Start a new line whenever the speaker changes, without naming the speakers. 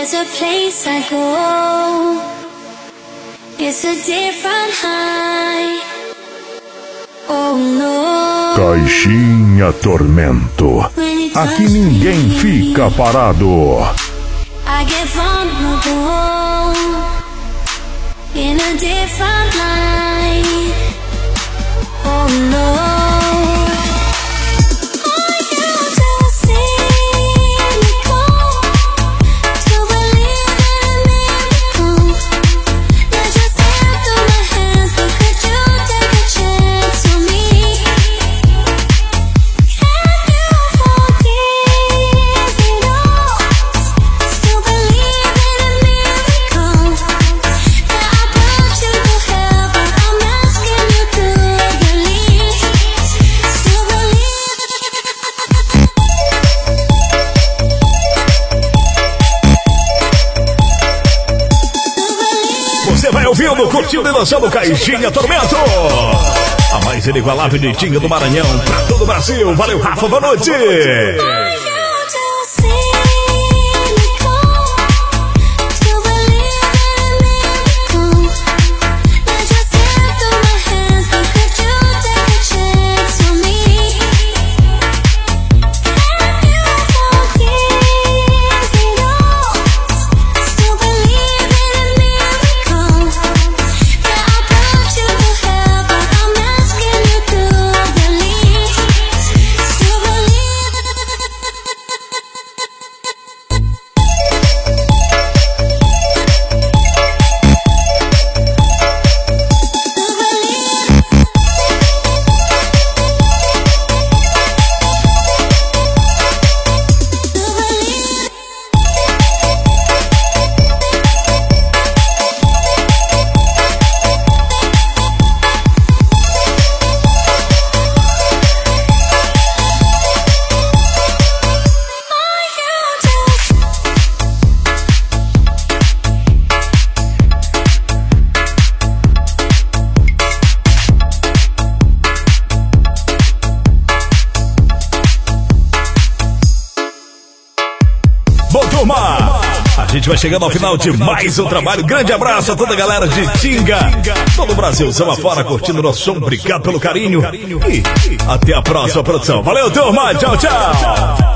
There's a place I go. It's a different high. Oh no.
Caixinha Tormento. Aqui ninguém fica parado.
I get vulnerable in a different light. Oh no.
Você vai ouvindo, curtindo e dançando Caixinha Tormento. A mais inigualável ditinha do Maranhão pra todo o Brasil. Valeu, Rafa, boa noite. Bom, turma, a gente vai chegando ao final de mais um trabalho. Grande abraço a toda a galera de Tinga, todo o Brasilzão afora curtindo o nosso som. Obrigado pelo carinho e até a próxima produção. Valeu, turma, tchau, tchau.